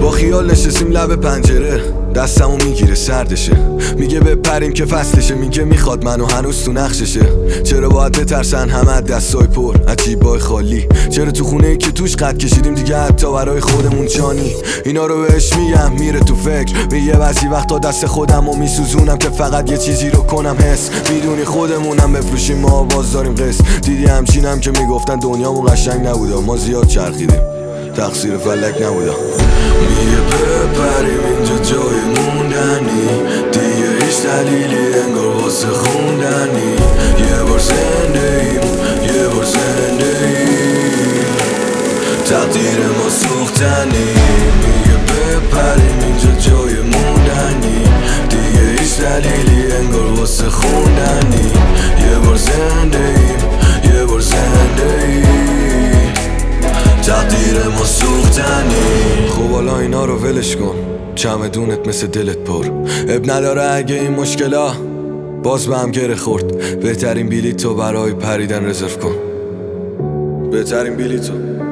با خیال نشستیم لب پنجره، دستمو میگیره سردشه، میگه بپریم که فصلشه، میگه میخواد منو هنوز تو نقششه. چرا باید بترسن همه دستای پر عجیبای خالی؟ چرا تو خونه که توش قد کشیدیم دیگه حتی برای خودمون جانی؟ اینا رو بهش میگم میره تو فکر، میگه بعضی وقتا دست خودمو میسوزونم که فقط یه چیزی رو کنم حس. میدونی خودمونم بفروشیم، ما آواز داریم قصد. دیدی همچینم که میگفتن دنیامون قشنگ نبوده، ما زیاد چرخیدیم تقصیر فلک نبوده. میگه بپریم اینجا جای موندنی، دیگه هیچ دلیلی انگار واسه خوندنی. یه بار زنده ایم، یه بار زنده ایم، تقدیر ما سوختنی. میگه بپریم اینجا جای موندنی، دیگه هیچ دلیلی انگار واسه خوندنی. یه بار زنده ایم، یه بار زنده ایم، تقدیر ما سوختنی. خب حالا اینا رو ولش کن، چمدونت مثل دلت پر. اب نداره اگه این مشکلا باز به هم گره خورد. بهترین بلیطو برای پریدن رزرو کن، بهترین بلیطو.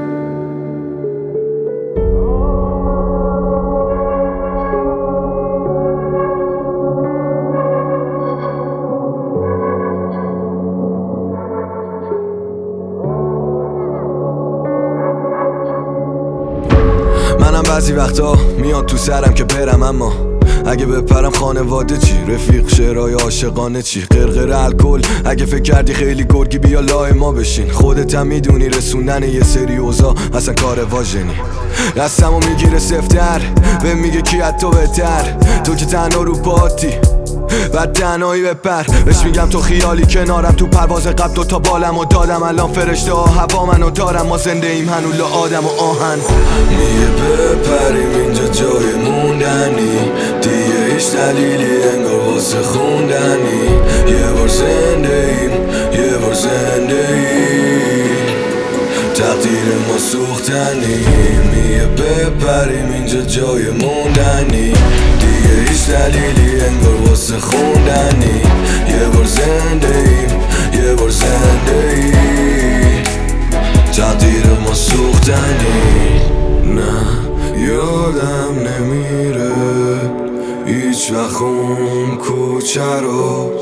منم بعضی وقتا میاد تو سرم که برم، اما اگه بپرم خانواده چی؟ رفیق شعرهای عاشقانه چی؟ قرقر الکل اگه فکر کردی خیلی گرگی بیا لای ما بشین. خودت هم میدونی رسوندن یه سری اوضاع اصلا کار واژنی. دستمو میگیره سفتر به میگه کی از تو بهتر، تو که تنها رو پاتی بعد تنهایی بپر. بهش میگم تو خیالی کنارم، تو پرواز قبل دوتا بالمو دادم، الان فرشته ها هوا منو دارم، ما زنده ایم هنوز لا آدم و آهن. میگه بپریم اینجا جای موندنی، دیگه هیچ دلیلی انگار واسه خوندنی. یه بار زنده ایم، یه بار زنده ایم، تقدیر ما سوختنی. میگه بپریم اینجا جای موندنی، دیگه هیچ دلیلی انگار واسه خوندنی. یه بار زنده ایم، یه بار زنده ایم، تقدیر ما سوختنی. نه یادم نمیره هیچ وقت اون کوچه رو